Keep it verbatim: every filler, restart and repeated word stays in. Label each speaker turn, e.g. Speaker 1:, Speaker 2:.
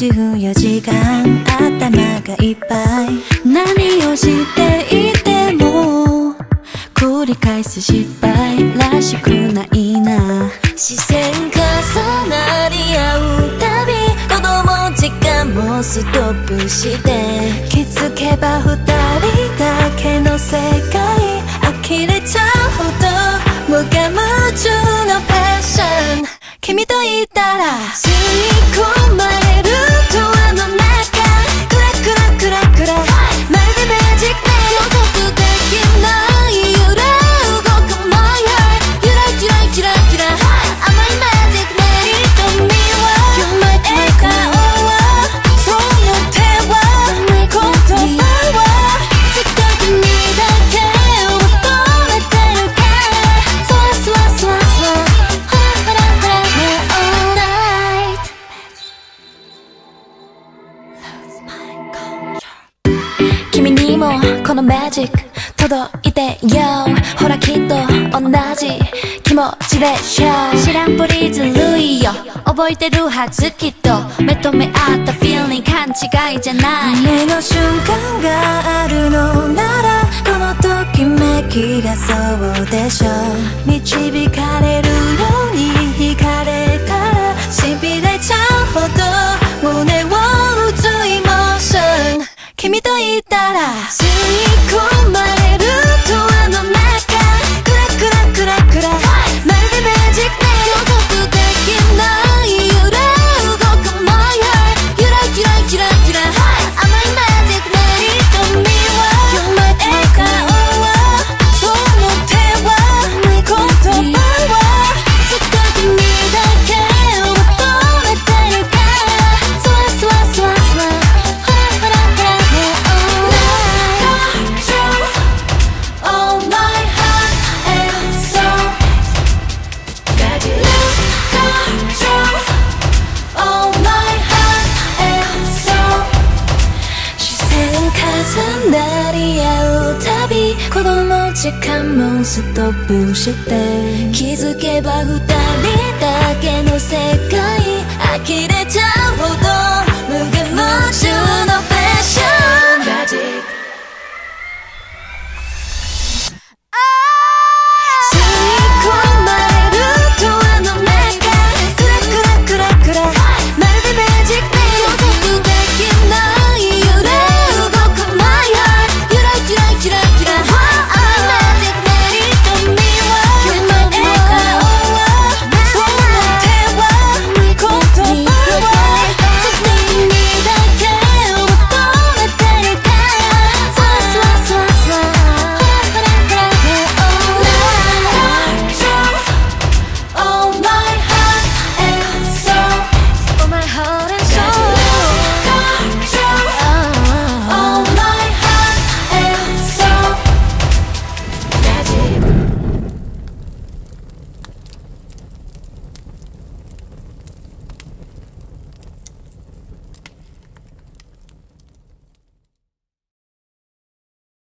Speaker 1: じゅうよじかん頭がいっぱい。何をしていても繰り返す失敗らしくないな。視線重なり合うたび子供時間もストップして気づけば二人だけの世界呆れちゃうほど無我夢中のパッション。君といたら吸い込まれるドアの中クラクラクラクラまるでマジックで予測できない揺れ動く My heart ゆらゆらゆらゆら甘いマジックで瞳は笑顔はその手は言葉はずっと君だけを求めてるからそわそわそわそわほらほらほらAll night Lose my control 君にもこのマジック届いてよほらきっと同じ気持ちでしょ知らんぷりずるいよ覚えてるはずきっと目と目合った feeling 勘違いじゃない夢の瞬間があるのならこのときめきがそうでしょ導かれるように惹かれたらしびれちゃうほど胸を打つエモーション君といたら吸い込まれるドアの中クラクラクラクラまるでマジックで予測できない揺れ動く My heart ゆらゆらゆらゆら甘いマジックで瞳は笑顔はその手は言葉はずっと君だけを求めてるからそわそわそわそわほらほらほらAll my heart and soul Lose control All my heart and soul 視線重なり合うたび子供時間もストップして気づけば二人だけの世界呆れちゃうほど